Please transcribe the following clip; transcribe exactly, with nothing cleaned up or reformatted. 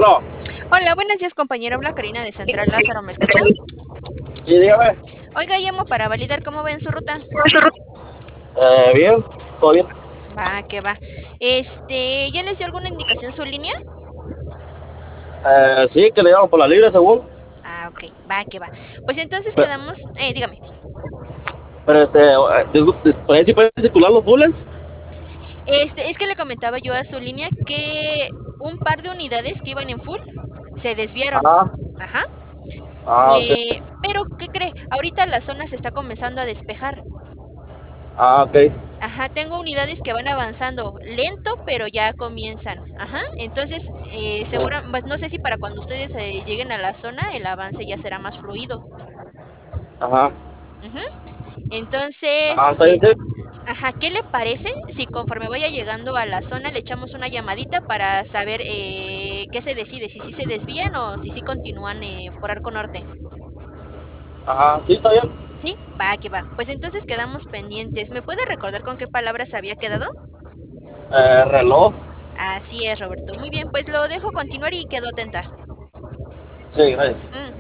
Bueno, Hola, buenos días, compañero. Habla Karina de Central Lázaro, ¿me escucha? sí, dígame. Oiga, llamo para validar cómo va en su ruta. Eh, bien, todo bien. Va, que va. Este, ¿ya les dio alguna indicación su línea? Eh, sí, que le llaman por la libre, según. Ah, ok, va, que va. Pues entonces Pero, quedamos, eh, dígame. pero este, eh, disculpe, ¿por ahí sí pueden circular los bullets? Este, es que le comentaba yo a su línea que un par de unidades que iban en full se desviaron. Ajá, Ajá. ah, ok. Eh, pero, ¿qué cree? Ahorita la zona se está comenzando a despejar. Ah, ok. Ajá, tengo unidades que van avanzando lento, pero ya comienzan. Ajá, entonces, eh, seguro, pues no sé si para cuando ustedes eh, lleguen a la zona, el avance ya será más fluido. Ajá. Ujú. Entonces, Ah, está bien, eh, sí. ajá, ¿qué le parece si conforme vaya llegando a la zona le echamos una llamadita para saber eh, qué se decide, si sí se desvían o si sí continúan eh, por Arco Norte? Ajá, sí, está bien. Sí, va, que va. Pues entonces quedamos pendientes. ¿Me puede recordar con qué palabras había quedado? Eh, reloj. Así es, Roberto. Muy bien, pues lo dejo continuar y quedo atenta. Sí, gracias. Mm.